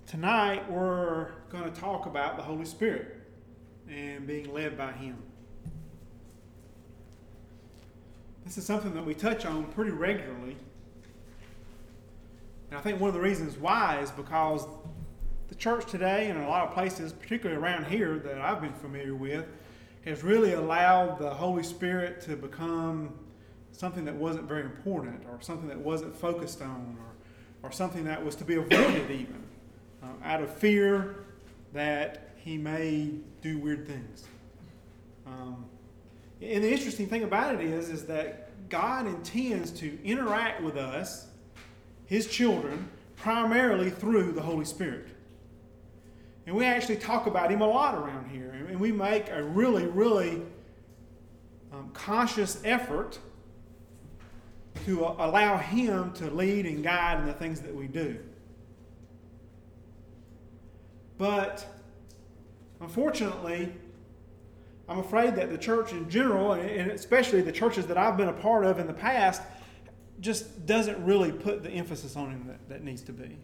Tonight we're going to talk about the Holy Spirit and being led by Him. This is something that we touch on pretty regularly. And I think one of the reasons why is because the church today and in a lot of places, particularly around here that I've been familiar with, has really allowed the Holy Spirit to become something that wasn't very important, or something that wasn't focused on, or something that was to be avoided even, out of fear that He may do weird things. And the interesting thing about it is that God intends to interact with us, His children, primarily through the Holy Spirit. And we actually talk about Him a lot around here. And we make a really conscious effort to allow Him to lead and guide in the things that we do. But unfortunately, I'm afraid that the church in general, and especially the churches that I've been a part of in the past, just doesn't really put the emphasis on Him that needs to be.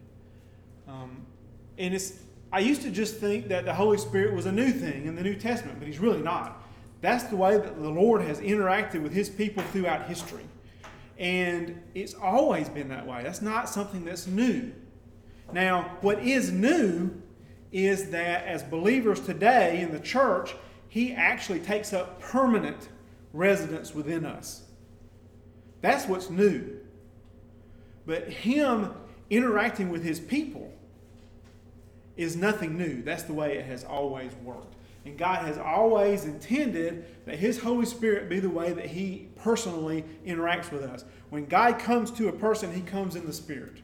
I used to just think that the Holy Spirit was a new thing in the New Testament, but He's really not. That's the way that the Lord has interacted with His people throughout history. And it's always been that way. That's not something that's new. Now, what is new is that as believers today in the church, He actually takes up permanent residence within us. That's what's new. But Him interacting with His people is nothing new. That's the way it has always worked. And God has always intended that His Holy Spirit be the way that He personally interacts with us. When God comes to a person, He comes in the Spirit.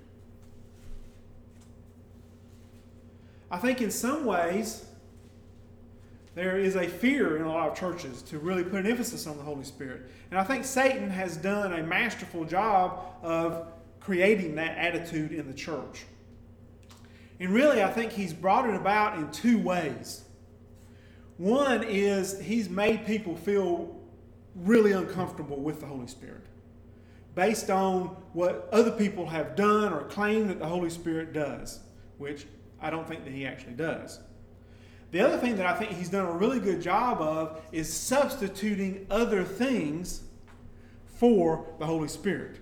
I think in some ways, there is a fear in a lot of churches to really put an emphasis on the Holy Spirit. And I think Satan has done a masterful job of creating that attitude in the church. And really, I think he's brought it about in two ways. One is he's made people feel really uncomfortable with the Holy Spirit based on what other people have done or claim that the Holy Spirit does, which I don't think that He actually does. The other thing that I think he's done a really good job of is substituting other things for the Holy Spirit.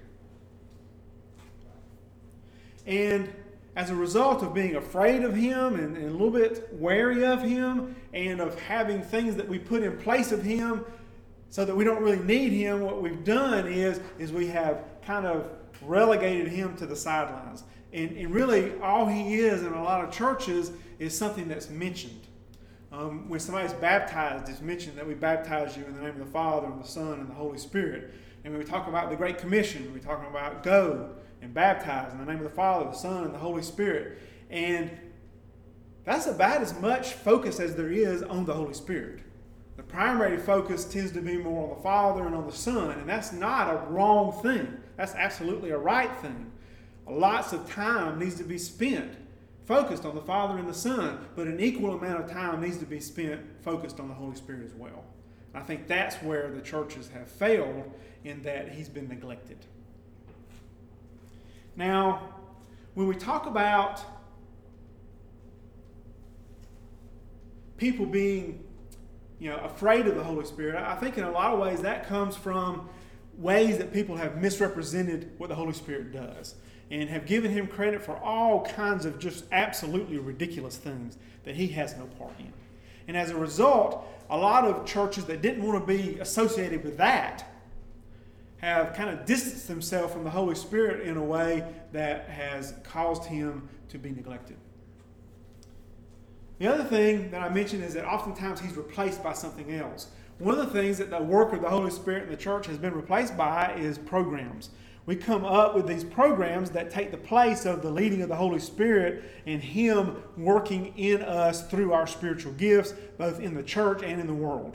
And as a result of being afraid of Him and a little bit wary of Him and of having things that we put in place of Him so that we don't really need Him, what we've done is we have kind of relegated Him to the sidelines. And really all He is in a lot of churches is something that's mentioned. When somebody's baptized, it's mentioned that we baptize you in the name of the Father and the Son and the Holy Spirit. And when we talk about the Great Commission, we're talking about go and baptize in the name of the Father, the Son, and the Holy Spirit. And that's about as much focus as there is on the Holy Spirit. The primary focus tends to be more on the Father and on the Son, and that's not a wrong thing. That's absolutely a right thing. Lots of time needs to be spent focused on the Father and the Son, but an equal amount of time needs to be spent focused on the Holy Spirit as well. I think that's where the churches have failed, in that He's been neglected. Now, when we talk about people being, afraid of the Holy Spirit, I think in a lot of ways that comes from ways that people have misrepresented what the Holy Spirit does and have given Him credit for all kinds of just absolutely ridiculous things that He has no part in. And as a result, a lot of churches that didn't want to be associated with that have kind of distanced themselves from the Holy Spirit in a way that has caused Him to be neglected. The other thing that I mentioned is that oftentimes He's replaced by something else. One of the things that the work of the Holy Spirit in the church has been replaced by is programs. We come up with these programs that take the place of the leading of the Holy Spirit and Him working in us through our spiritual gifts, both in the church and in the world.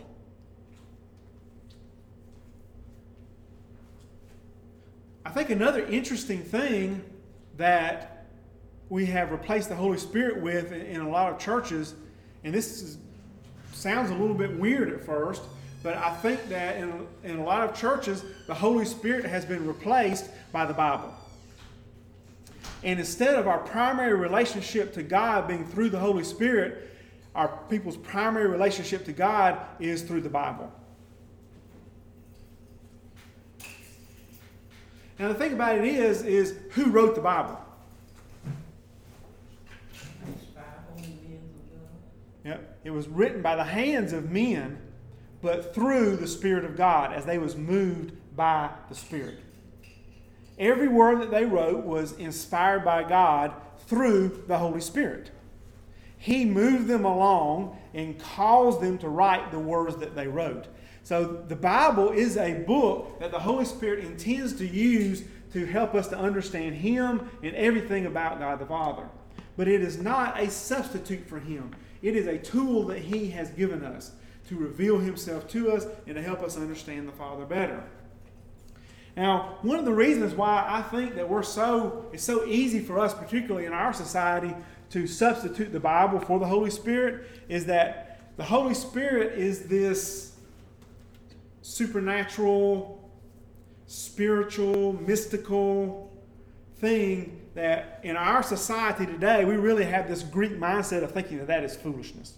I think another interesting thing that we have replaced the Holy Spirit with in a lot of churches, and sounds a little bit weird at first, but I think that in a lot of churches, the Holy Spirit has been replaced by the Bible. And instead of our primary relationship to God being through the Holy Spirit, our people's primary relationship to God is through the Bible. Now the thing about it is who wrote the Bible? Yep. It was written by the hands of men, but through the Spirit of God as they was moved by the Spirit. Every word that they wrote was inspired by God through the Holy Spirit. He moved them along and caused them to write the words that they wrote. So the Bible is a book that the Holy Spirit intends to use to help us to understand Him and everything about God the Father. But it is not a substitute for Him. It is a tool that He has given us to reveal Himself to us and to help us understand the Father better. Now, one of the reasons why I think that it's so easy for us, particularly in our society, to substitute the Bible for the Holy Spirit is that the Holy Spirit is this supernatural, spiritual, mystical thing that in our society today, we really have this Greek mindset of thinking that is foolishness.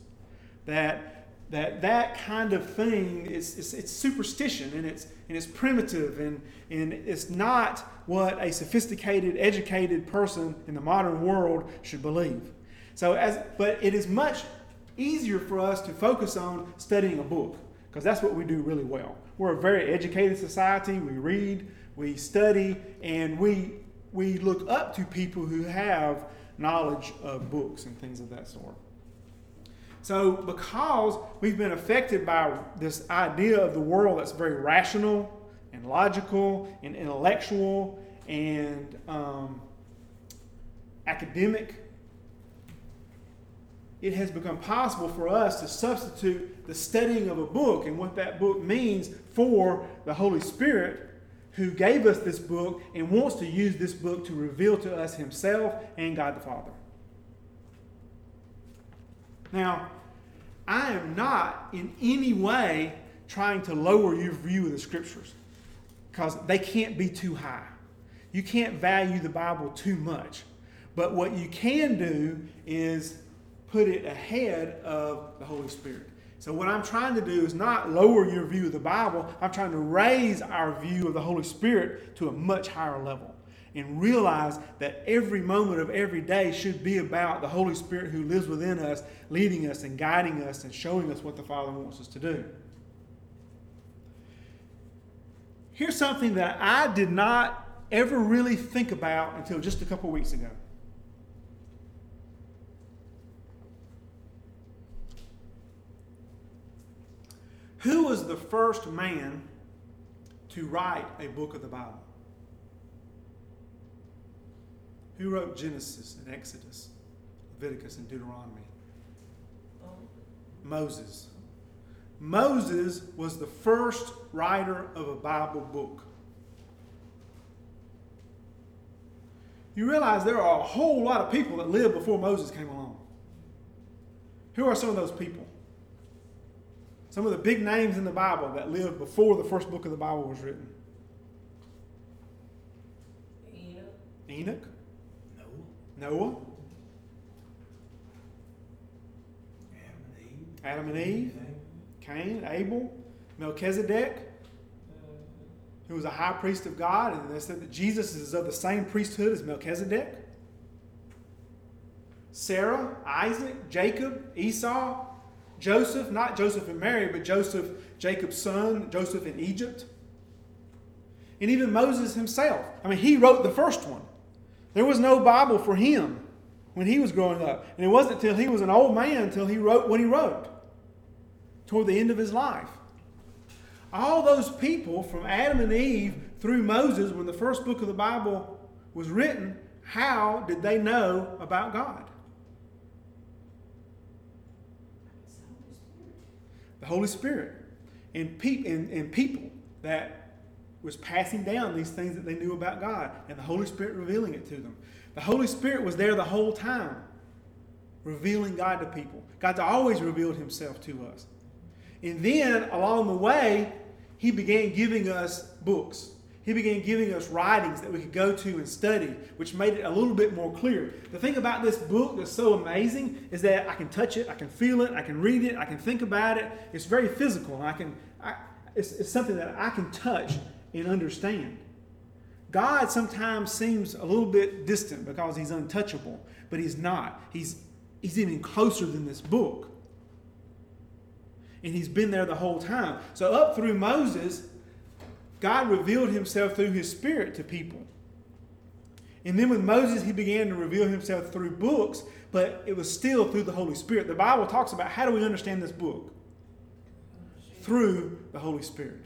That kind of thing it's superstition and it's primitive and it's not what a sophisticated, educated person in the modern world should believe. But it is much easier for us to focus on studying a book because that's what we do really well. We're a very educated society. We read, we study, and we look up to people who have knowledge of books and things of that sort. So because we've been affected by this idea of the world that's very rational and logical and intellectual and academic, it has become possible for us to substitute the studying of a book and what that book means for the Holy Spirit who gave us this book and wants to use this book to reveal to us Himself and God the Father. Now, I am not in any way trying to lower your view of the Scriptures because they can't be too high. You can't value the Bible too much. But what you can do is put it ahead of the Holy Spirit. So what I'm trying to do is not lower your view of the Bible. I'm trying to raise our view of the Holy Spirit to a much higher level and realize that every moment of every day should be about the Holy Spirit who lives within us, leading us and guiding us and showing us what the Father wants us to do. Here's something that I did not ever really think about until just a couple weeks ago. Who was the first man to write a book of the Bible? Who wrote Genesis and Exodus, Leviticus and Deuteronomy? Moses. Moses was the first writer of a Bible book. You realize there are a whole lot of people that lived before Moses came along. Who are some of those people? Some of the big names in the Bible that lived before the first book of the Bible was written. Enoch. Noah. Adam and Eve. Cain, Abel, Melchizedek, who was a high priest of God, and they said that Jesus is of the same priesthood as Melchizedek. Sarah, Isaac, Jacob, Esau, Joseph, not Joseph and Mary, but Joseph, Jacob's son, Joseph in Egypt. And even Moses himself. I mean, he wrote the first one. There was no Bible for him when he was growing up. And it wasn't until he was an old man until he wrote what he wrote toward the end of his life. All those people from Adam and Eve through Moses, when the first book of the Bible was written, how did they know about God? The Holy Spirit. And people that was passing down these things that they knew about God, and the Holy Spirit revealing it to them. The Holy Spirit was there the whole time, revealing God to people. God's always revealed Himself to us. And then, along the way, He began giving us books. He began giving us writings that we could go to and study, which made it a little bit more clear. The thing about this book that's so amazing is that I can touch it, I can feel it, I can read it, I can think about it. It's very physical. It's something that I can touch and understand. God sometimes seems a little bit distant because he's untouchable, but he's not. He's even closer than this book. And he's been there the whole time. So up through Moses, God revealed himself through his Spirit to people. And then with Moses, he began to reveal himself through books, but it was still through the Holy Spirit. The Bible talks about how do we understand this book? Through the Holy Spirit.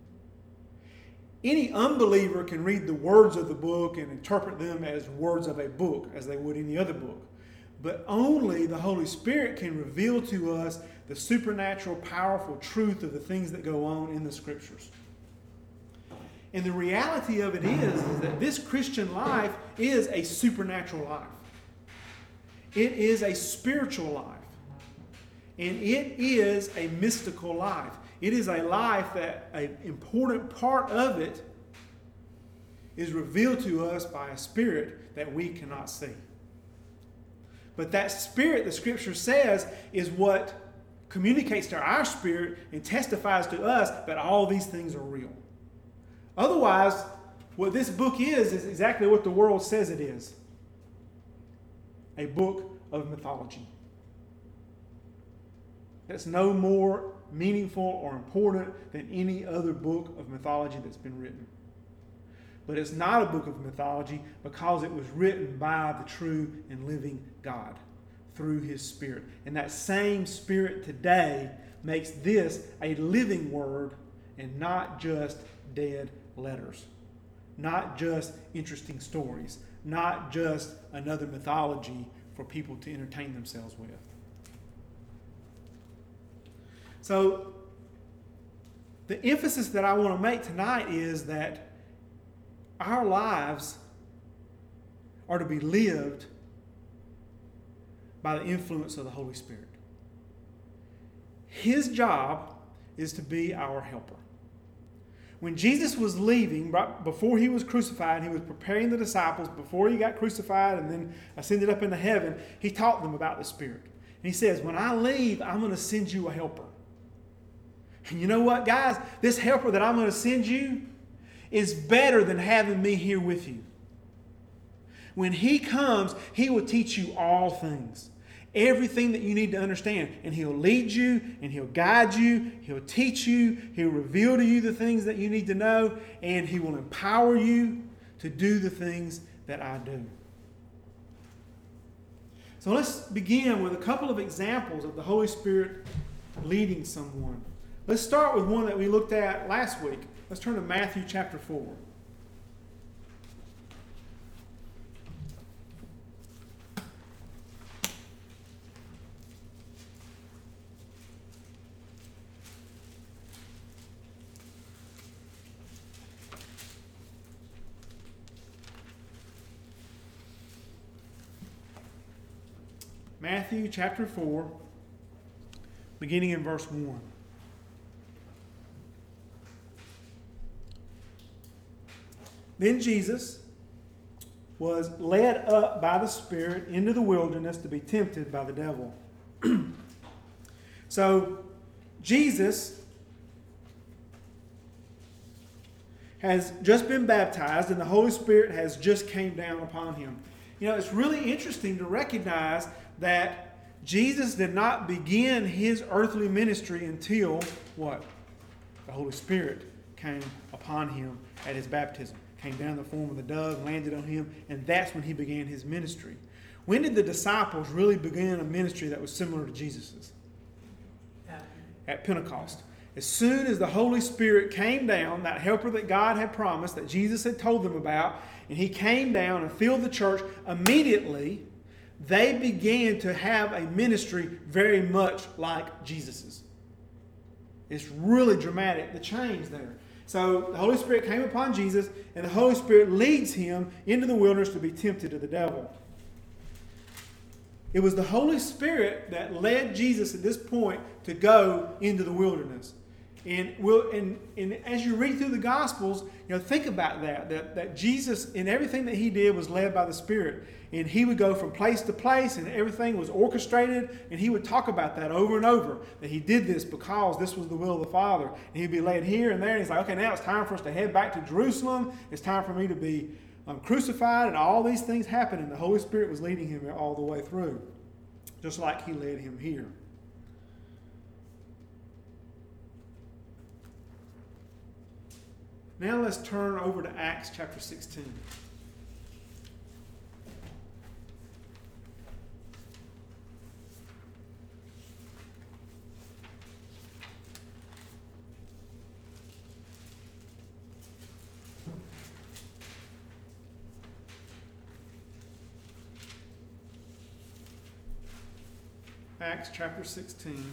Any unbeliever can read the words of the book and interpret them as words of a book, as they would any other book. But only the Holy Spirit can reveal to us the supernatural, powerful truth of the things that go on in the Scriptures. And the reality of it is that this Christian life is a supernatural life. It is a spiritual life. And it is a mystical life. It is a life that an important part of it is revealed to us by a spirit that we cannot see. But that spirit, the Scripture says, is what communicates to our spirit and testifies to us that all these things are real. Otherwise, what this book is exactly what the world says it is. A book of mythology. That's no more meaningful or important than any other book of mythology that's been written. But it's not a book of mythology because it was written by the true and living God through his Spirit. And that same Spirit today makes this a living word and not just dead letters. Not just interesting stories. Not just another mythology for people to entertain themselves with. So, the emphasis that I want to make tonight is that our lives are to be lived by the influence of the Holy Spirit. His job is to be our helper. When Jesus was leaving, right before he was crucified, he was preparing the disciples before he got crucified and then ascended up into heaven. He taught them about the Spirit. And he says, when I leave, I'm going to send you a helper. And you know what, guys? This helper that I'm going to send you is better than having me here with you. When he comes, he will teach you all things. Everything that you need to understand. And he'll lead you, and he'll guide you, he'll teach you, he'll reveal to you the things that you need to know, and he will empower you to do the things that I do. So let's begin with a couple of examples of the Holy Spirit leading someone. Let's start with one that we looked at last week. Let's turn to Matthew chapter 4. Matthew chapter 4, beginning in verse 1. Then Jesus was led up by the Spirit into the wilderness to be tempted by the devil. So, Jesus has just been baptized and the Holy Spirit has just came down upon him. You know, it's really interesting to recognize that Jesus did not begin his earthly ministry until what? The Holy Spirit came upon him at his baptism. Came down in the form of a dove, landed on him, and that's when he began his ministry. When did the disciples really begin a ministry that was similar to Jesus's? At Pentecost. As soon as the Holy Spirit came down, that helper that God had promised, that Jesus had told them about, and he came down and filled the church, immediately they began to have a ministry very much like Jesus's. It's really dramatic, the change there. So the Holy Spirit came upon Jesus, and the Holy Spirit leads him into the wilderness to be tempted of the devil. It was the Holy Spirit that led Jesus at this point to go into the wilderness. And as you read through the Gospels, think about that Jesus, in everything that he did, was led by the Spirit. And he would go from place to place, and everything was orchestrated, and he would talk about that over and over, that he did this because this was the will of the Father. And he'd be led here and there, and he's like, okay, now it's time for us to head back to Jerusalem. It's time for me to be crucified, and all these things happened, and the Holy Spirit was leading him all the way through, just like he led him here. Now let's turn over to Acts chapter 16. Acts chapter 16.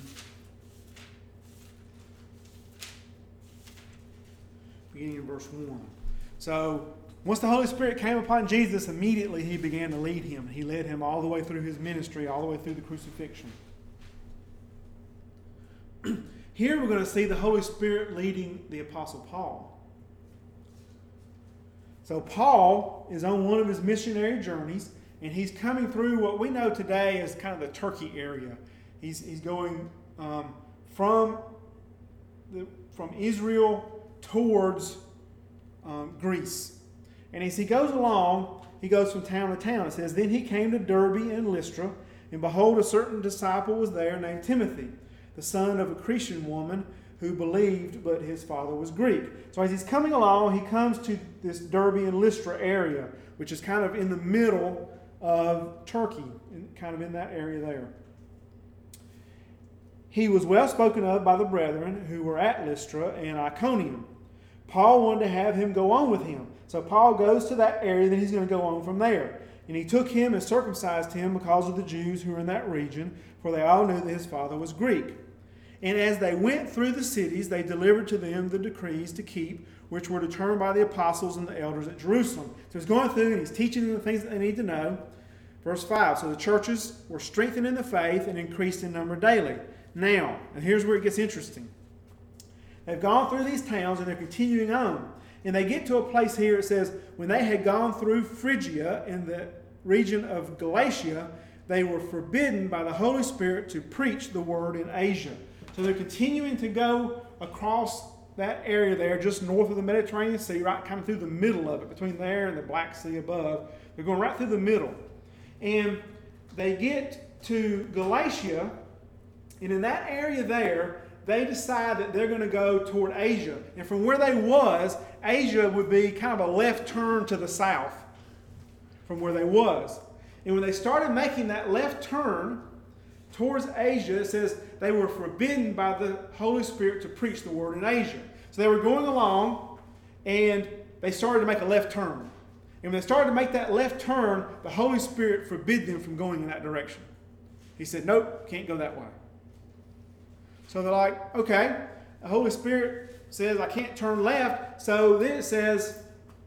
Beginning in verse 1. So, once the Holy Spirit came upon Jesus, immediately he began to lead him. He led him all the way through his ministry, all the way through the crucifixion. Here we're going to see the Holy Spirit leading the Apostle Paul. So Paul is on one of his missionary journeys, and he's coming through what we know today as kind of the Turkey area. He's going from Israel towards Greece. And as he goes along, he goes from town to town. It says, then he came to Derbe and Lystra, and behold, a certain disciple was there named Timothy, the son of a Cretan woman who believed, but his father was Greek. So as he's coming along, he comes to this Derbe and Lystra area, which is kind of in the middle of Turkey, kind of in that area there. He was well spoken of by the brethren who were at Lystra and Iconium. Paul wanted to have him go on with him. So Paul goes to that area, then he's going to go on from there. And he took him and circumcised him because of the Jews who were in that region, for they all knew that his father was Greek. And as they went through the cities, they delivered to them the decrees to keep, which were determined by the apostles and the elders at Jerusalem. So he's going through and he's teaching them the things that they need to know. Verse 5, so the churches were strengthened in the faith and increased in number daily. Now, and here's where it gets interesting. They've gone through these towns and they're continuing on. And they get to a place here, it says, when they had gone through Phrygia in the region of Galatia, they were forbidden by the Holy Spirit to preach the word in Asia. So they're continuing to go across that area there, just north of the Mediterranean Sea, right kind of through the middle of it, between there and the Black Sea above. They're going right through the middle. And they get to Galatia, and in that area there, they decide that they're going to go toward Asia. And from where they was, Asia would be kind of a left turn to the south from where they was. And when they started making that left turn towards Asia, it says they were forbidden by the Holy Spirit to preach the word in Asia. So they were going along, and they started to make a left turn. And when they started to make that left turn, the Holy Spirit forbid them from going in that direction. He said, nope, can't go that way. So they're like, okay, the Holy Spirit says I can't turn left. So then it says,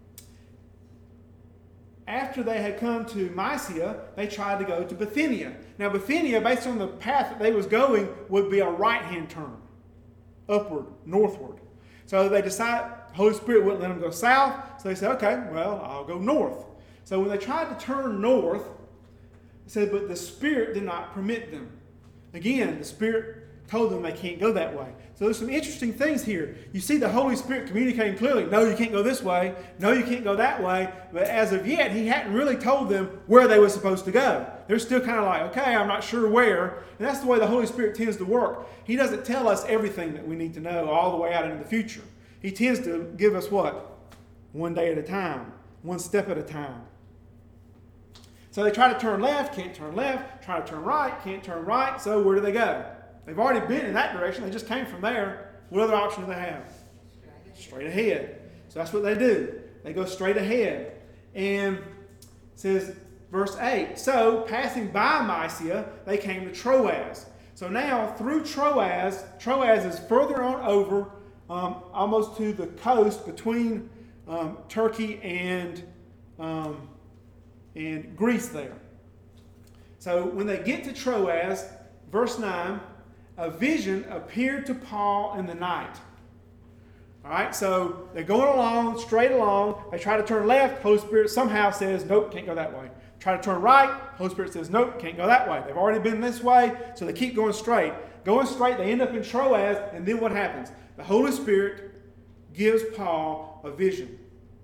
after they had come to Mysia, they tried to go to Bithynia. Now Bithynia, based on the path that they was going, would be a right-hand turn, upward, northward. So they decided, the Holy Spirit wouldn't let them go south, so they said, okay, well, I'll go north. So when they tried to turn north, it said, but the Spirit did not permit them. Again, the Spirit told them they can't go that way. So there's some interesting things here. You see the Holy Spirit communicating clearly, no, you can't go this way, no, you can't go that way. But as of yet, he hadn't really told them where they were supposed to go. They're still kind of like, okay, I'm not sure where. And that's the way the Holy Spirit tends to work. He doesn't tell us everything that we need to know all the way out into the future. He tends to give us what? One day at a time, one step at a time. So they try to turn left, can't turn left, try to turn right, can't turn right. So where do they go? They've already been in that direction. They just came from there. What other option do they have? Straight ahead. So that's what they do. They go straight ahead. And it says, verse 8, so passing by Mysia, they came to Troas. So now through Troas is further on over, almost to the coast between Turkey and Greece there. So when they get to Troas, verse 9, a vision appeared to Paul in the night. All right, so they're going along, straight along. They try to turn left. Holy Spirit somehow says, nope, can't go that way. Try to turn right. Holy Spirit says, nope, can't go that way. They've already been this way, so they keep going straight. Going straight, they end up in Troas, and then what happens? The Holy Spirit gives Paul a vision.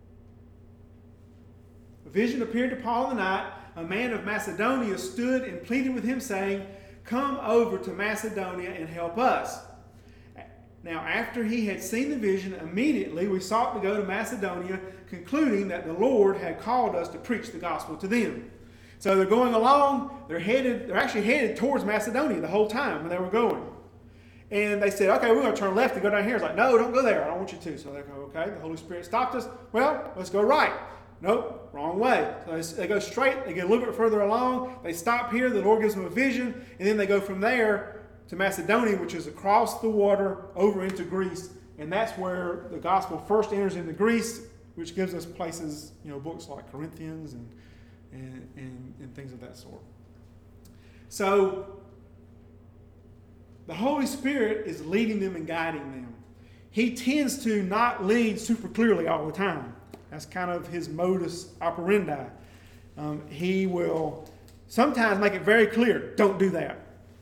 A vision appeared to Paul in the night. A man of Macedonia stood and pleaded with him, saying, come over to Macedonia and help us. Now, after he had seen the vision, immediately we sought to go to Macedonia, concluding that the Lord had called us to preach the gospel to them. So they're going along. They're actually headed towards Macedonia the whole time when they were going. And they said, okay, we're going to turn left and go down here. It's like, no, don't go there. I don't want you to. So they go, okay, the Holy Spirit stopped us. Well, let's go right. Nope, wrong way. So they go straight. They get a little bit further along. They stop here. The Lord gives them a vision. And then they go from there to Macedonia, which is across the water over into Greece. And that's where the gospel first enters into Greece, which gives us places, books like Corinthians and things of that sort. So the Holy Spirit is leading them and guiding them. He tends to not lead super clearly all the time. That's kind of his modus operandi. He will sometimes make it very clear, don't do that.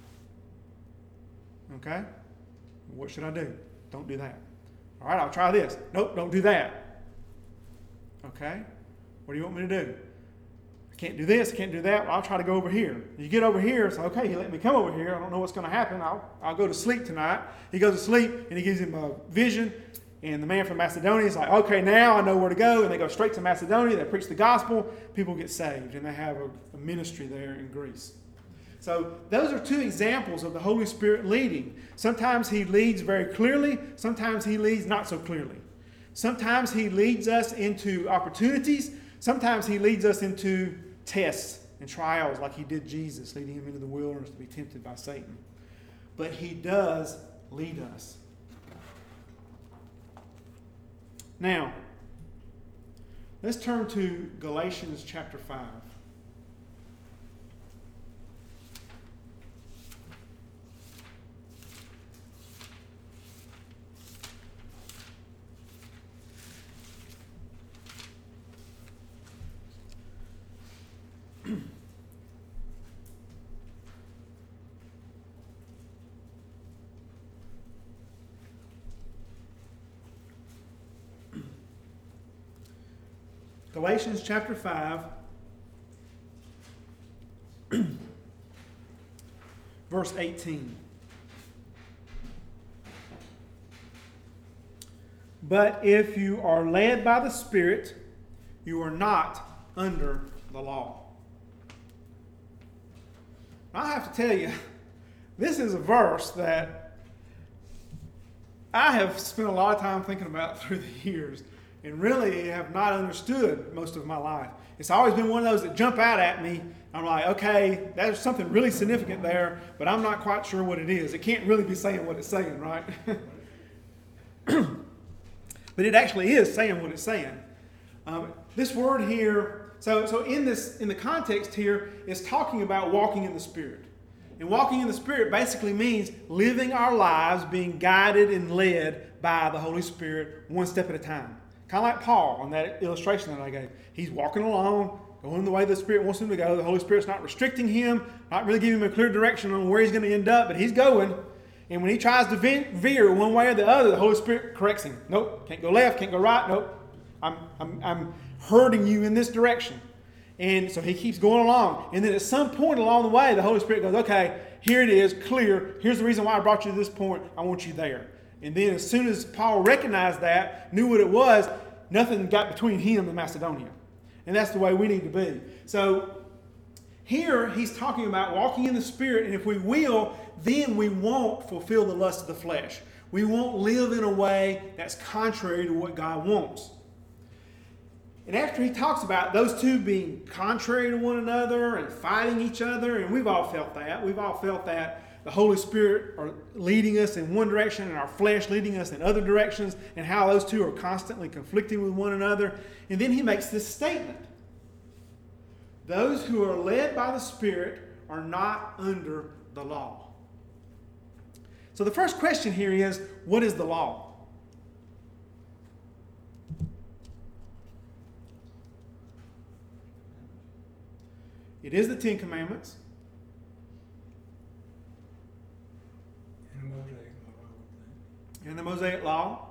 Okay? What should I do? Don't do that. All right, I'll try this. Nope, don't do that. Okay? What do you want me to do? I can't do this, I can't do that. Well, I'll try to go over here. You get over here, it's okay, he let me come over here. I don't know what's going to happen. I'll go to sleep tonight. He goes to sleep, and he gives him a vision. And the man from Macedonia is like, okay, now I know where to go. And they go straight to Macedonia. They preach the gospel. People get saved. And they have a ministry there in Greece. So those are two examples of the Holy Spirit leading. Sometimes he leads very clearly. Sometimes he leads not so clearly. Sometimes he leads us into opportunities. Sometimes he leads us into tests and trials like he did Jesus, leading him into the wilderness to be tempted by Satan. But he does lead us. Now, let's turn to Galatians chapter 5. Galatians chapter 5, verse 18. But if you are led by the Spirit, you are not under the law. I have to tell you, this is a verse that I have spent a lot of time thinking about through the years and really have not understood most of my life. It's always been one of those that jump out at me. I'm like, okay, there's something really significant there, but I'm not quite sure what it is. It can't really be saying what it's saying, right? But it actually is saying what it's saying. This word here, so in the context here, is talking about walking in the Spirit. And walking in the Spirit basically means living our lives being guided and led by the Holy Spirit one step at a time. Kind of like Paul on that illustration that I gave. He's walking along, going the way the Spirit wants him to go. The Holy Spirit's not restricting him, not really giving him a clear direction on where he's going to end up, but he's going. And when he tries to veer one way or the other, the Holy Spirit corrects him. Nope, can't go left, can't go right. Nope, I'm herding you in this direction. And so he keeps going along. And then at some point along the way, the Holy Spirit goes, okay, here it is, clear. Here's the reason why I brought you to this point. I want you there. And then as soon as Paul recognized that, knew what it was, nothing got between him and Macedonia. And that's the way we need to be. So here he's talking about walking in the Spirit, and if we will, then we won't fulfill the lust of the flesh. We won't live in a way that's contrary to what God wants. And after he talks about those two being contrary to one another and fighting each other, and we've all felt that. We've all felt that the Holy Spirit are leading us in one direction and our flesh leading us in other directions, and how those two are constantly conflicting with one another. And then he makes this statement. Those who are led by the Spirit are not under the law. So the first question here is, what is the law? It is the Ten Commandments. And the Mosaic Law.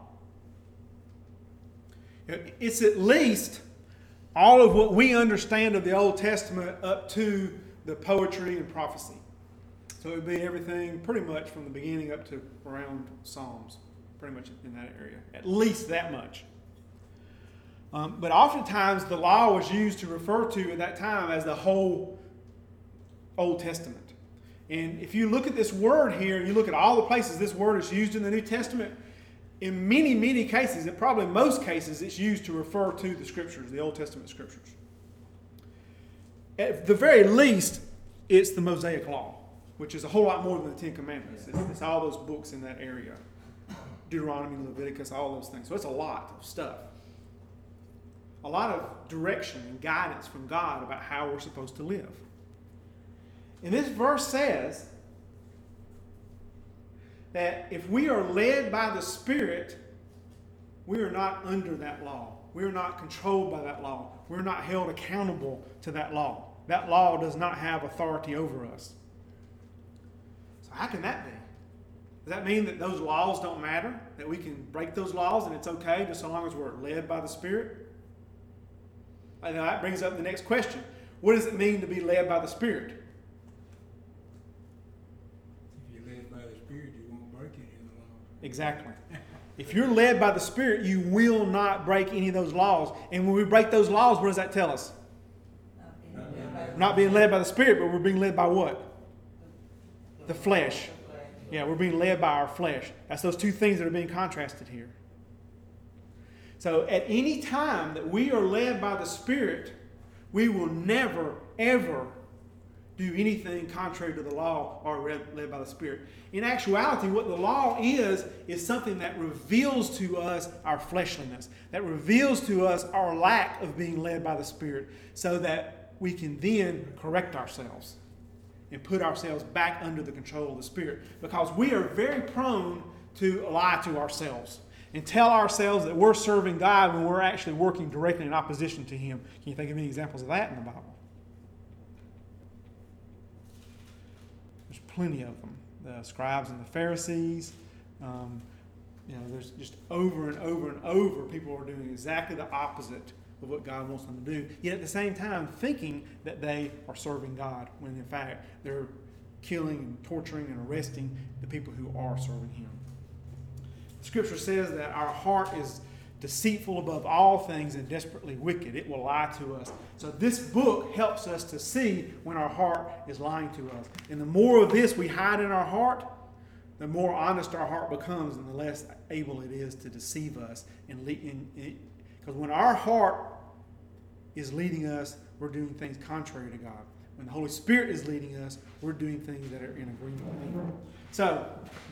It's at least all of what we understand of the Old Testament up to the poetry and prophecy. So it would be everything pretty much from the beginning up to around Psalms, pretty much in that area. At least that much. But oftentimes the law was used to refer to at that time as the whole Old Testament. And if you look at this word here, and you look at all the places this word is used in the New Testament, in many, many cases, and probably most cases, it's used to refer to the Scriptures, the Old Testament Scriptures. At the very least, it's the Mosaic Law, which is a whole lot more than the Ten Commandments. It's all those books in that area. Deuteronomy, Leviticus, all those things. So it's a lot of stuff. A lot of direction and guidance from God about how we're supposed to live. And this verse says that if we are led by the Spirit, we are not under that law. We are not controlled by that law. We're not held accountable to that law. That law does not have authority over us. So how can that be? Does that mean that those laws don't matter? That we can break those laws and it's okay just so long as we're led by the Spirit? And that brings up the next question. What does it mean to be led by the Spirit? If you're led by the Spirit, you won't break any of the laws. Exactly. If you're led by the Spirit, you will not break any of those laws. And when we break those laws, what does that tell us? We're not being led by the Spirit, but we're being led by what? The flesh. Yeah, we're being led by our flesh. That's those two things that are being contrasted here. So at any time that we are led by the Spirit, we will never, ever do anything contrary to the law or led by the Spirit. In actuality, what the law is something that reveals to us our fleshliness, that reveals to us our lack of being led by the Spirit, so that we can then correct ourselves and put ourselves back under the control of the Spirit. Because we are very prone to lie to ourselves and tell ourselves that we're serving God when we're actually working directly in opposition to Him. Can you think of any examples of that in the Bible? There's plenty of them. The scribes and the Pharisees. There's just over and over and over people are doing exactly the opposite of what God wants them to do. Yet at the same time thinking that they are serving God, when in fact they're killing and torturing and arresting the people who are serving Him. Scripture says that our heart is deceitful above all things and desperately wicked. It will lie to us. So this book helps us to see when our heart is lying to us. And the more of this we hide in our heart, the more honest our heart becomes and the less able it is to deceive us. Because when our heart is leading us, we're doing things contrary to God. When the Holy Spirit is leading us, we're doing things that are in agreement with Him. So,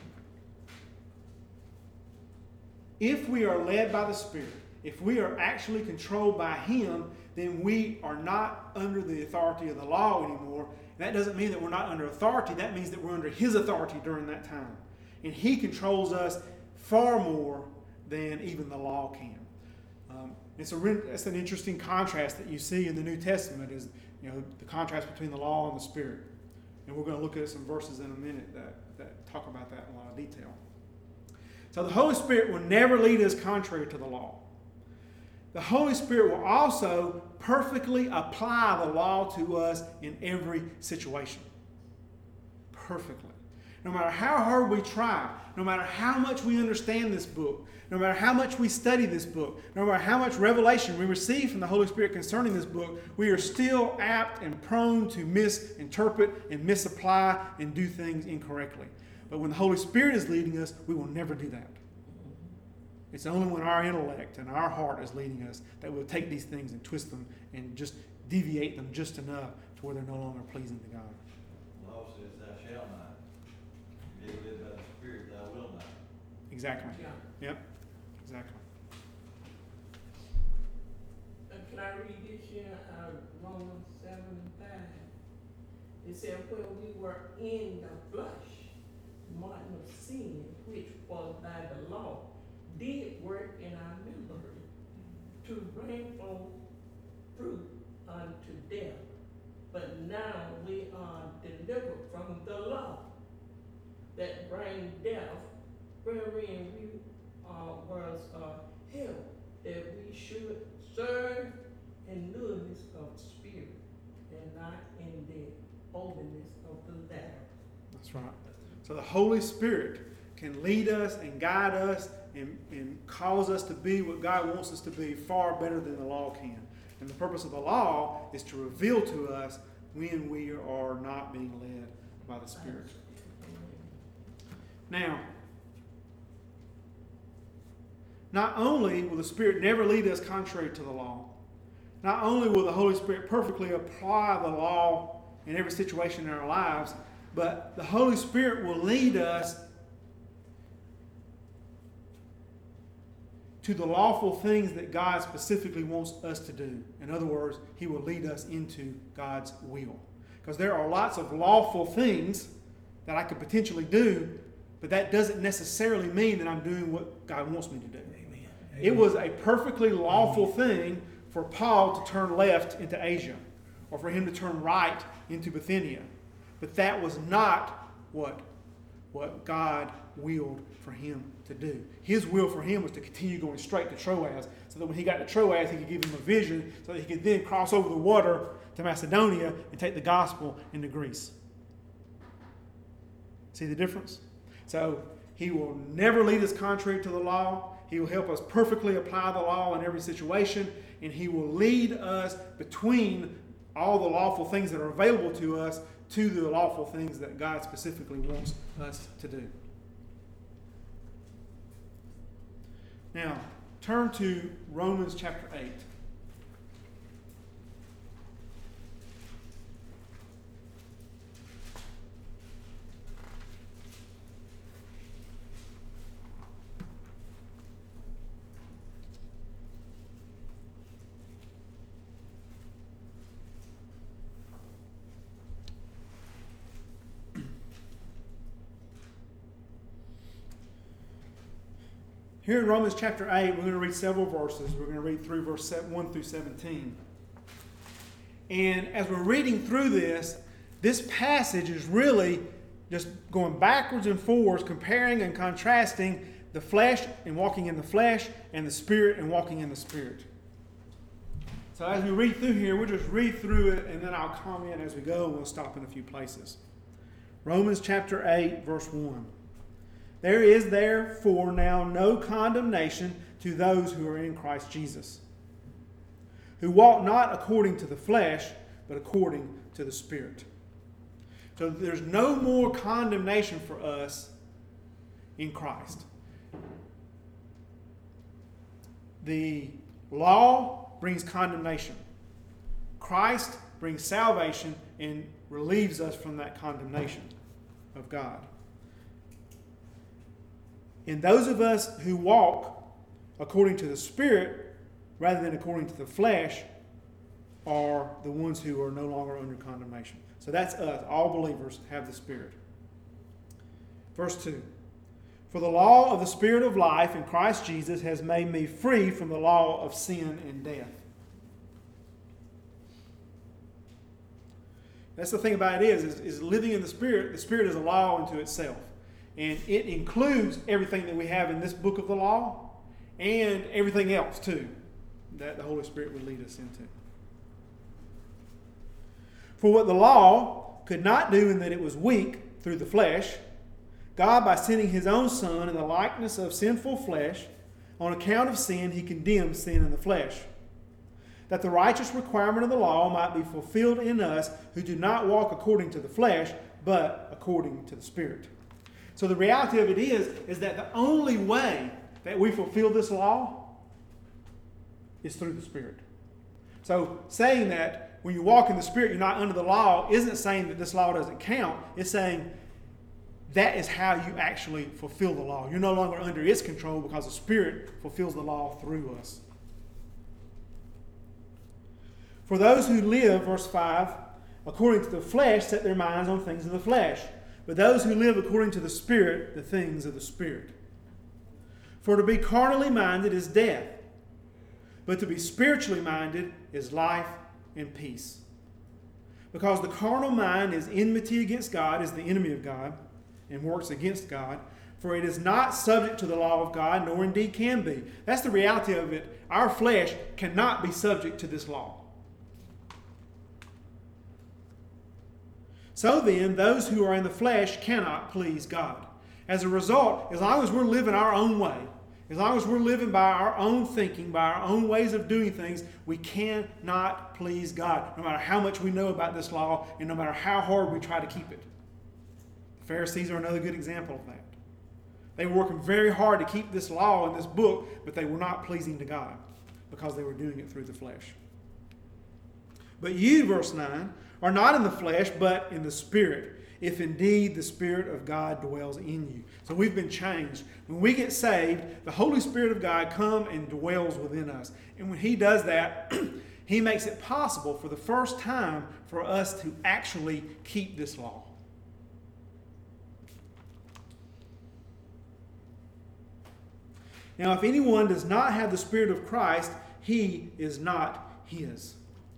if we are led by the Spirit, if we are actually controlled by Him, then we are not under the authority of the law anymore. And that doesn't mean that we're not under authority. That means that we're under His authority during that time. And He controls us far more than even the law can. It's an interesting contrast that you see in the New Testament, is the contrast between the law and the Spirit. And we're going to look at some verses in a minute that talk about that in a lot of detail. So the Holy Spirit will never lead us contrary to the law. The Holy Spirit will also perfectly apply the law to us in every situation. Perfectly. No matter how hard we try, no matter how much we understand this book, no matter how much we study this book, no matter how much revelation we receive from the Holy Spirit concerning this book, we are still apt and prone to misinterpret and misapply and do things incorrectly. But when the Holy Spirit is leading us, we will never do that. It's only when our intellect and our heart is leading us that we'll take these things and twist them and just deviate them just enough to where they're no longer pleasing to God. The law says, thou shalt not. Be led by the Spirit, thou wilt not. Exactly. Yeah. Yep. Exactly. Can I read this here? Romans 7:5. It said, when we were in the flesh, Martin of sin, which was by the law, did work in our members to bring forth fruit unto death. but now we are delivered from the law that bring death, wherein we was held, that we should serve in newness of spirit and not in the oldness of the latter. That's right. So the Holy Spirit can lead us and guide us and cause us to be what God wants us to be far better than the law can. And the purpose of the law is to reveal to us when we are not being led by the Spirit. Now, not only will the Spirit never lead us contrary to the law, not only will the Holy Spirit perfectly apply the law in every situation in our lives, but the Holy Spirit will lead us to the lawful things that God specifically wants us to do. In other words, He will lead us into God's will. Because there are lots of lawful things that I could potentially do, but that doesn't necessarily mean that I'm doing what God wants me to do. Amen. It was a perfectly lawful thing for Paul to turn left into Asia, or for him to turn right into Bithynia. But that was not what God willed for him to do. His will for him was to continue going straight to Troas, so that when he got to Troas, he could give him a vision, so that he could then cross over the water to Macedonia and take the gospel into Greece. See the difference? So He will never lead us contrary to the law. He will help us perfectly apply the law in every situation, and He will lead us between all the lawful things that are available to us to the lawful things that God specifically wants us to do. Now, turn to Romans chapter 8. Here in Romans chapter 8, we're going to read several verses. We're going to read through verse 1 through 17. And as we're reading through this passage is really just going backwards and forwards, comparing and contrasting the flesh and walking in the flesh and the Spirit and walking in the Spirit. So as we read through here, we'll just read through it and then I'll comment as we go and we'll stop in a few places. Romans chapter 8, verse 1. There is therefore now no condemnation to those who are in Christ Jesus, who walk not according to the flesh, but according to the Spirit. So there's no more condemnation for us in Christ. The law brings condemnation. Christ brings salvation and relieves us from that condemnation of God. And those of us who walk according to the Spirit rather than according to the flesh are the ones who are no longer under condemnation. So that's us. All believers have the Spirit. Verse 2. For the law of the Spirit of life in Christ Jesus has made me free from the law of sin and death. That's the thing about it is living in the Spirit. The Spirit is a law unto itself. And it includes everything that we have in this book of the law and everything else too that the Holy Spirit would lead us into. For what the law could not do in that it was weak through the flesh, God, by sending His own Son in the likeness of sinful flesh, on account of sin, He condemned sin in the flesh, that the righteous requirement of the law might be fulfilled in us who do not walk according to the flesh, but according to the Spirit. So the reality of it is that the only way that we fulfill this law is through the Spirit. So saying that when you walk in the Spirit, you're not under the law, isn't saying that this law doesn't count. It's saying that is how you actually fulfill the law. You're no longer under its control because the Spirit fulfills the law through us. For those who live, verse 5, according to the flesh, set their minds on things of the flesh. But those who live according to the Spirit, the things of the Spirit. For to be carnally minded is death, but to be spiritually minded is life and peace. Because the carnal mind is enmity against God, is the enemy of God, and works against God. For it is not subject to the law of God, nor indeed can be. That's the reality of it. Our flesh cannot be subject to this law. So then, those who are in the flesh cannot please God. As a result, as long as we're living our own way, as long as we're living by our own thinking, by our own ways of doing things, we cannot please God, no matter how much we know about this law and no matter how hard we try to keep it. The Pharisees are another good example of that. They were working very hard to keep this law in this book, but they were not pleasing to God because they were doing it through the flesh. But you, verse 9, are not in the flesh, but in the Spirit, if indeed the Spirit of God dwells in you. So we've been changed. When we get saved, the Holy Spirit of God comes and dwells within us. And when He does that, He makes it possible for the first time for us to actually keep this law. Now, if anyone does not have the Spirit of Christ, he is not His.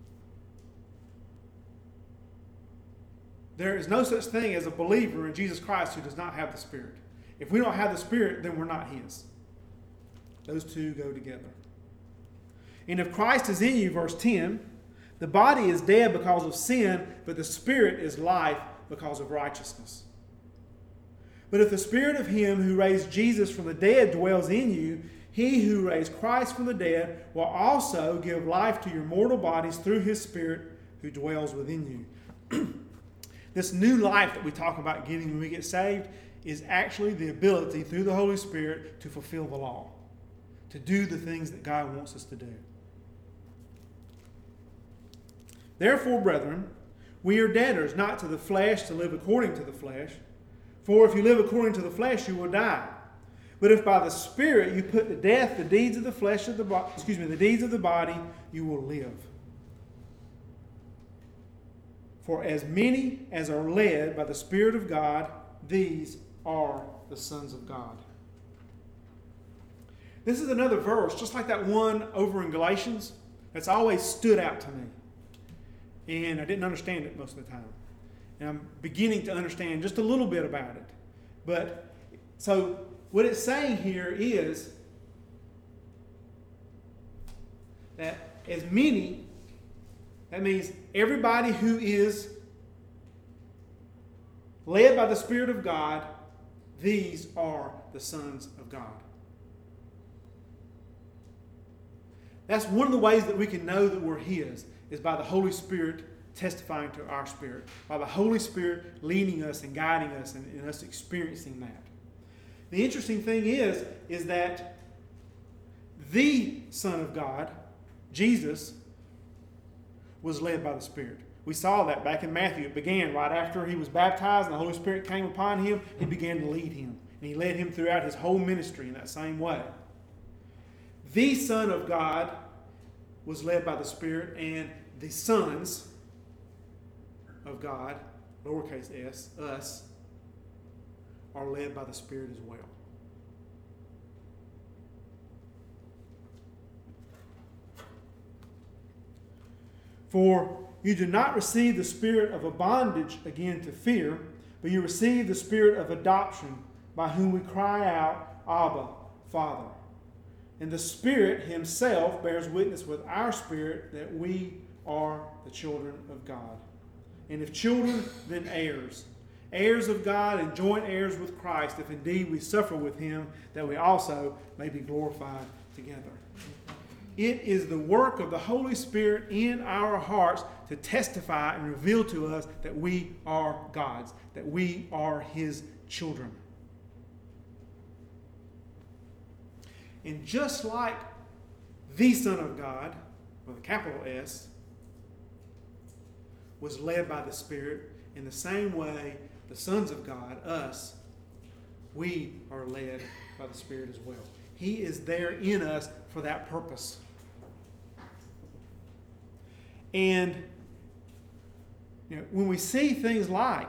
There is no such thing as a believer in Jesus Christ who does not have the Spirit. If we don't have the Spirit, then we're not His. Those two go together. And if Christ is in you, verse 10, the body is dead because of sin, but the Spirit is life because of righteousness. But if the Spirit of Him who raised Jesus from the dead dwells in you, He who raised Christ from the dead will also give life to your mortal bodies through His Spirit who dwells within you. This new life that we talk about getting when we get saved is actually the ability through the Holy Spirit to fulfill the law, to do the things that God wants us to do. Therefore, brethren, we are debtors not to the flesh to live according to the flesh. For if you live according to the flesh, you will die. But if by the Spirit you put to death the deeds of the flesh of the deeds of the body, you will live. For as many as are led by the Spirit of God, these are the sons of God. This is another verse, just like that one over in Galatians, that's always stood out to me. And I didn't understand it most of the time. And I'm beginning to understand just a little bit about it. But, so, what it's saying here is that as many, that means everybody who is led by the Spirit of God, these are the sons of God. That's one of the ways that we can know that we're His, is by the Holy Spirit testifying to our spirit, by the Holy Spirit leading us and guiding us and us experiencing that. The interesting thing is that the Son of God, Jesus, was led by the Spirit. We saw that back in Matthew. It began right after He was baptized and the Holy Spirit came upon Him. He began to lead Him. And He led Him throughout His whole ministry in that same way. The Son of God was led by the Spirit, and the sons of God, lowercase s, us, are led by the Spirit as well. For you do not receive the spirit of a bondage again to fear, but you receive the Spirit of adoption, by whom we cry out, Abba, Father. And the Spirit Himself bears witness with our spirit that we are the children of God. And if children, then heirs. Heirs of God and joint heirs with Christ, if indeed we suffer with Him, that we also may be glorified together. It is the work of the Holy Spirit in our hearts to testify and reveal to us that we are God's, that we are His children. And just like the Son of God, with a capital S, was led by the Spirit, in the same way, the sons of God, us, we are led by the Spirit as well. He is there in us for that purpose. And when we see things like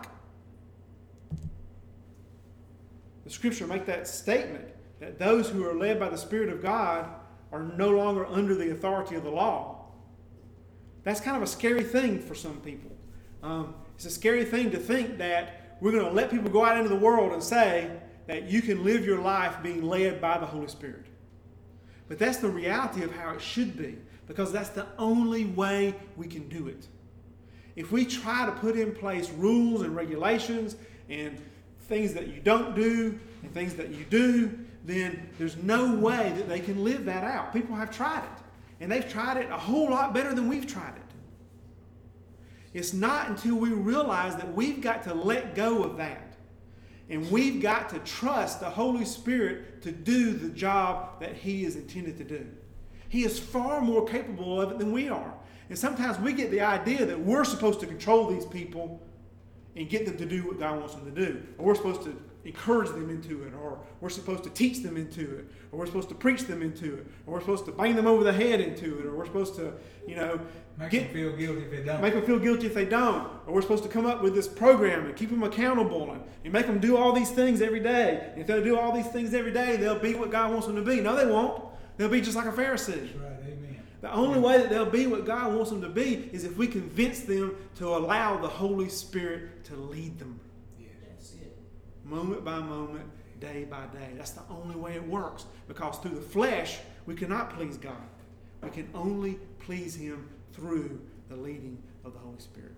the Scripture make that statement that those who are led by the Spirit of God are no longer under the authority of the law, that's kind of a scary thing for some people. It's a scary thing to think that we're going to let people go out into the world and say that you can live your life being led by the Holy Spirit. But that's the reality of how it should be, because that's the only way we can do it. If we try to put in place rules and regulations and things that you don't do and things that you do, then there's no way that they can live that out. People have tried it, and they've tried it a whole lot better than we've tried it. It's not until we realize that we've got to let go of that, and we've got to trust the Holy Spirit to do the job that He is intended to do. He is far more capable of it than we are. And sometimes we get the idea that we're supposed to control these people and get them to do what God wants them to do. Or we're supposed to encourage them into it, or we're supposed to teach them into it, or we're supposed to preach them into it, or we're supposed to bang them over the head into it, or we're supposed to, Make them feel guilty if they don't. Make them feel guilty if they don't. Or we're supposed to come up with this program and keep them accountable and make them do all these things every day. And if they'll do all these things every day, they'll be what God wants them to be. No, they won't. They'll be just like a Pharisee. That's right, amen. The only way that they'll be what God wants them to be is if we convince them to allow the Holy Spirit to lead them. Yes. That's it. Moment by moment, day by day. That's the only way it works. Because through the flesh, we cannot please God. We can only please Him through the leading of the Holy Spirit.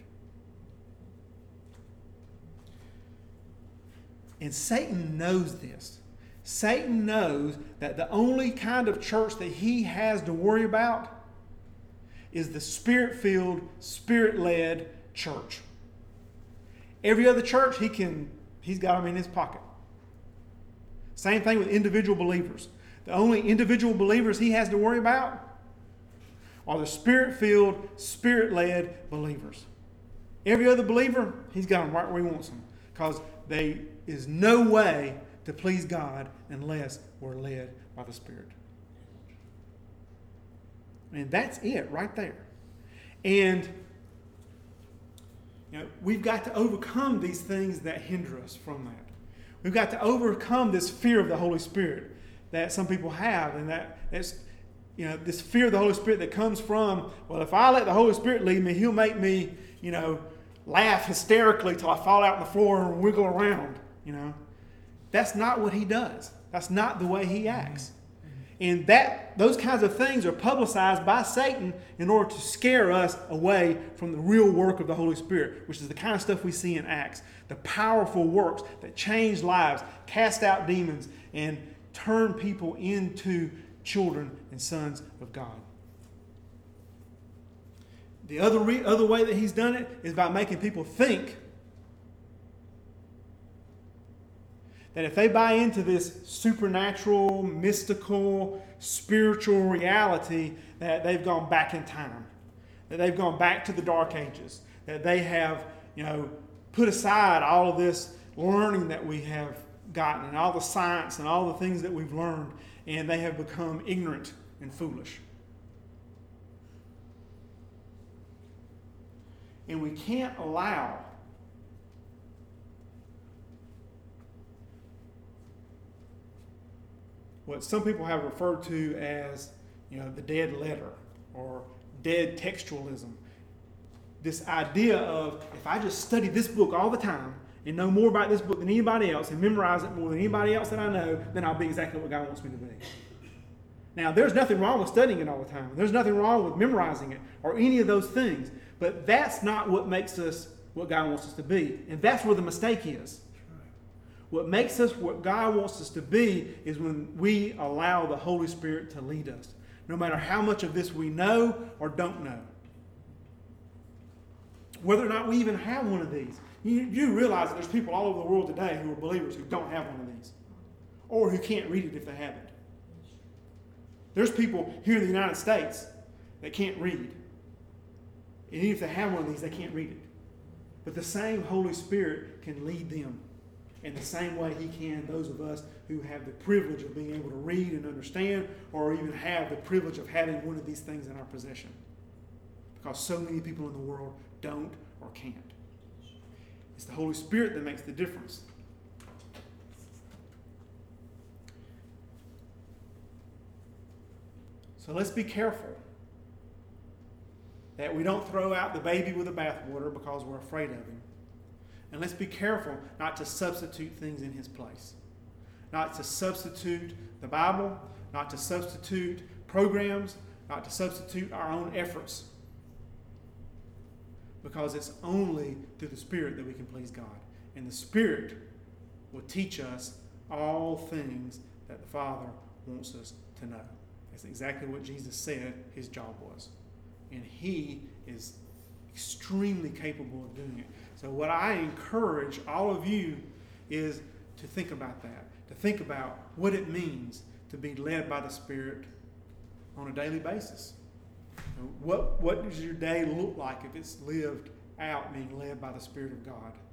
And Satan knows this. Satan knows that the only kind of church that he has to worry about is the Spirit-filled, Spirit-led church. Every other church, he's got them in his pocket. Same thing with individual believers. The only individual believers he has to worry about are the Spirit-filled, Spirit-led believers. Every other believer, he's got them right where he wants them. Because there is no way to please God unless we're led by the Spirit. And that's it right there. And we've got to overcome these things that hinder us from that. We've got to overcome this fear of the Holy Spirit that some people have, and that's this fear of the Holy Spirit that comes from, well, if I let the Holy Spirit lead me, He'll make me, laugh hysterically till I fall out on the floor and wiggle around, That's not what He does. That's not the way He acts. And those kinds of things are publicized by Satan in order to scare us away from the real work of the Holy Spirit, which is the kind of stuff we see in Acts. The powerful works that change lives, cast out demons, and turn people into children and sons of God. The other way that He's done it is by making people think that if they buy into this supernatural, mystical, spiritual reality, that they've gone back in time, that they've gone back to the Dark Ages, that they have, put aside all of this learning that we have gotten and all the science and all the things that we've learned, and they have become ignorant and foolish. And we can't allow what some people have referred to as, the dead letter or dead textualism. This idea of, if I just study this book all the time and know more about this book than anybody else and memorize it more than anybody else that I know, then I'll be exactly what God wants me to be. Now, there's nothing wrong with studying it all the time. There's nothing wrong with memorizing it or any of those things. But that's not what makes us what God wants us to be. And that's where the mistake is. What makes us what God wants us to be is when we allow the Holy Spirit to lead us, no matter how much of this we know or don't know. Whether or not we even have one of these. You realize that there's people all over the world today who are believers who don't have one of these, or who can't read it if they haven't. There's people here in the United States that can't read. And even if they have one of these, they can't read it. But the same Holy Spirit can lead them in the same way He can those of us who have the privilege of being able to read and understand, or even have the privilege of having one of these things in our possession. Because so many people in the world don't or can't. It's the Holy Spirit that makes the difference. So let's be careful that we don't throw out the baby with the bathwater because we're afraid of him. And let's be careful not to substitute things in his place. Not to substitute the Bible, not to substitute programs, not to substitute our own efforts. Because it's only through the Spirit that we can please God. And the Spirit will teach us all things that the Father wants us to know. That's exactly what Jesus said his job was. And he is extremely capable of doing it. So what I encourage all of you is to think about that. To think about what it means to be led by the Spirit on a daily basis. What does your day look like if it's lived out being led by the Spirit of God?